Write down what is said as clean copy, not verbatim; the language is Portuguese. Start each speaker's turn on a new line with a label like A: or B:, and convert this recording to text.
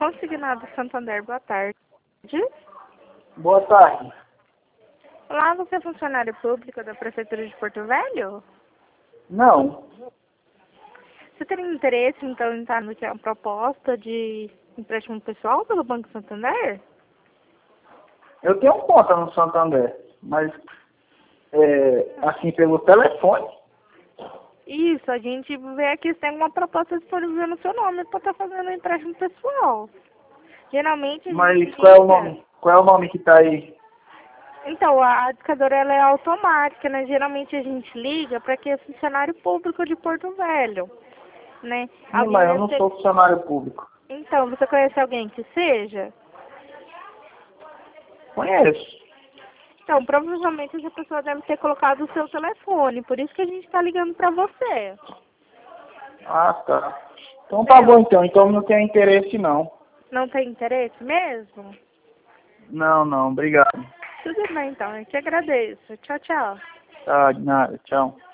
A: Consignado Santander, boa tarde.
B: Boa tarde.
A: Olá, você é funcionário público da Prefeitura de Porto Velho?
B: Não.
A: Você teria interesse, então, em estar no que é uma proposta de empréstimo pessoal pelo Banco Santander?
B: Eu tenho conta no Santander, mas assim pelo telefone.
A: Isso, a gente vê aqui se tem uma proposta disponível no seu nome para estar fazendo um empréstimo pessoal. Geralmente a
B: Mas
A: gente
B: qual é o
A: liga.
B: nome? Qual é o nome que tá aí?
A: Então, a discadora ela é automática, né? Geralmente a gente liga para quem é funcionário público de Porto Velho, né?
B: Sim, mas eu não sou funcionário público.
A: Então, você conhece alguém que seja?
B: Conheço.
A: Então, provavelmente essa pessoa deve ter colocado o seu telefone, por isso que a gente está ligando para você.
B: Ah, tá. Então tá bom então. Então não tenho interesse não.
A: Não tem interesse mesmo?
B: Não, obrigado.
A: Tudo bem, então. Eu te agradeço. Tchau, tchau.
B: Tá, de nada. Tchau.